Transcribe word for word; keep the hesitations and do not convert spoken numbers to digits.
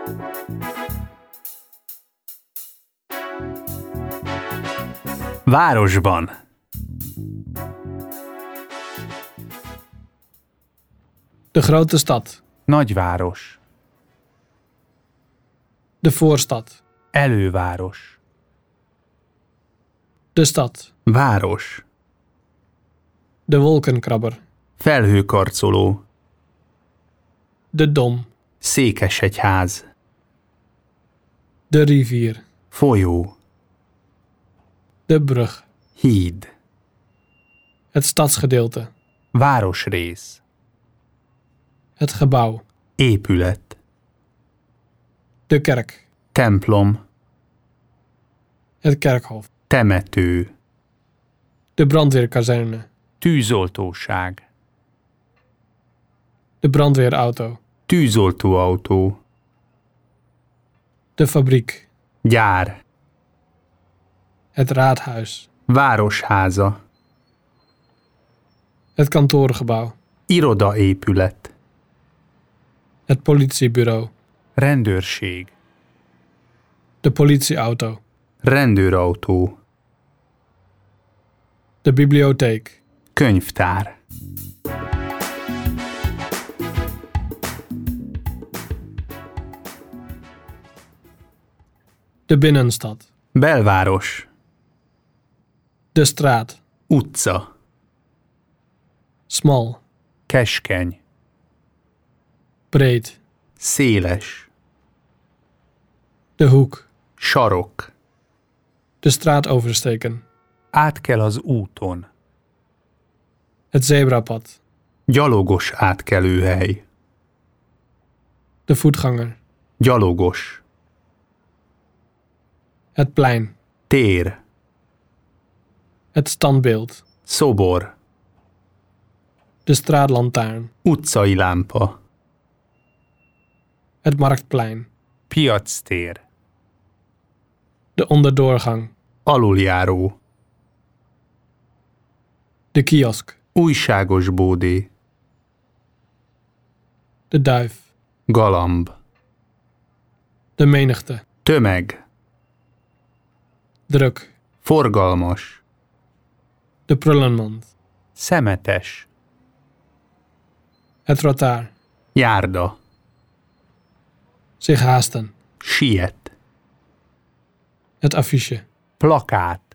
Városban. De grote stad. Nagyváros. De voorstad. Előváros. De stad. Város. De wolkenkrabber. Felhőkarcoló. De dom. Székesegyház. De rivier. Folyó. De brug. Híd. Het stadsgedeelte. Városrész. Het gebouw. Épület. De kerk. Templom. Het kerkhof. Temető. De brandweerkazerne. Tűzoltóság. De brandweerauto. Tűzoltóautó. De fabriek. Gyár. Het raadhuis. Városháza. Het kantoorgebouw. Irodaépület. Het politiebureau. Rendőrség. De politieauto. Rendőrautó. De bibliotheek. Könyvtár. De binnenstad. Belváros. De straat. Utca. Smal. Keskeny. Breed. Széles. De hoek. Sarok. De straat oversteken. Át kell az úton. Het zebrapad. Gyalogos átkelőhely. De voetganger. Gyalogos. Het plein. Tér. Het standbeeld. Szobor. De straatlantaarn. Utcai lámpa. Het marktplein. Piactér. De onderdoorgang. Aluljáró. De kiosk. Újságos bódé. De duif. Galamb. De menigte. Tömeg. Druk. Forgalmas. De prullenmand. Szemetes. Het trottoir. Járda. Zich haasten. Siet. Het affiche. Plakát.